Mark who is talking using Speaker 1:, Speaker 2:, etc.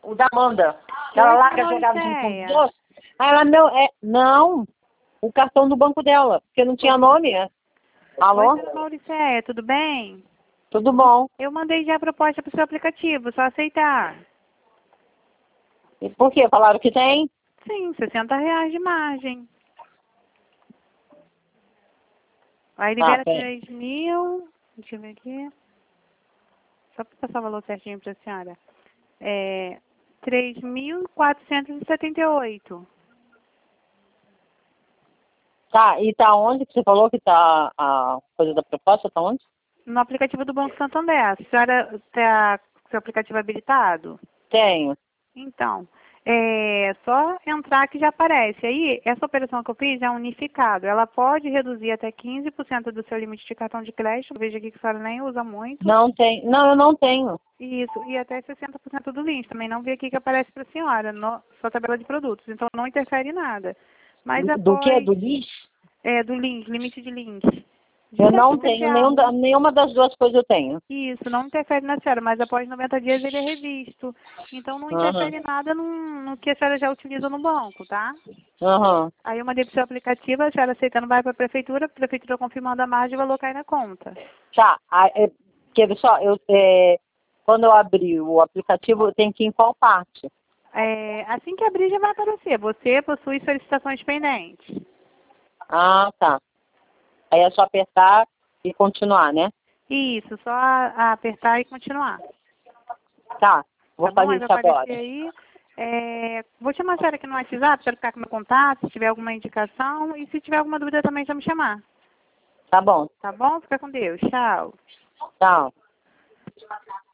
Speaker 1: O da Amanda. Ela larga jogada de fundo do doce. Aí ela, não, o cartão do banco dela, porque não tinha nome. Alô?
Speaker 2: Oi, dona Mauricéia, tudo bem?
Speaker 1: Tudo bom.
Speaker 2: Eu mandei já a proposta pro seu aplicativo, só aceitar.
Speaker 1: E por quê? Falaram que tem?
Speaker 2: Sim, R$60 de margem. Aí libera 3 mil, deixa eu ver aqui. Só para passar o valor certinho para a senhora. 3.478.
Speaker 1: Tá, e tá onde que você falou que tá a coisa da proposta? Tá onde?
Speaker 2: No aplicativo do Banco Santander. A senhora tem seu aplicativo habilitado?
Speaker 1: Tenho.
Speaker 2: Então, só entrar que já aparece. Aí, essa operação que eu fiz é unificado. Ela pode reduzir até 15% do seu limite de cartão de crédito. Veja aqui que a senhora nem usa muito.
Speaker 1: Não tem. Não, eu não tenho.
Speaker 2: Isso, e até 60% do limite. Também não vi aqui que aparece para a senhora, sua tabela de produtos. Então, não interfere em nada. Mas
Speaker 1: Do que?
Speaker 2: após...
Speaker 1: Do lixo?
Speaker 2: do link, limite de link.
Speaker 1: Eu não tenho. Nenhuma das duas coisas eu tenho.
Speaker 2: Isso, não interfere na senhora, mas após 90 dias ele é revisto. Então não interfere nada no que a senhora já utiliza no banco, tá? Aí eu mandei pro seu aplicativo, a senhora aceitando vai para a prefeitura confirmando a margem e o valor cai na conta.
Speaker 1: Tá, quer só, quando eu abrir o aplicativo, eu tenho que ir em qual parte?
Speaker 2: Assim que abrir já vai aparecer. Você possui solicitações pendentes.
Speaker 1: Ah, tá. Aí é só apertar e continuar, né?
Speaker 2: Isso, só apertar e continuar.
Speaker 1: Tá, vou fazer isso agora.
Speaker 2: Aí. Vou chamar a senhora aqui no WhatsApp para ficar com o meu contato, se tiver alguma indicação. E se tiver alguma dúvida também, só me chamar.
Speaker 1: Tá bom.
Speaker 2: Tá bom? Fica com Deus. Tchau.
Speaker 1: Tchau.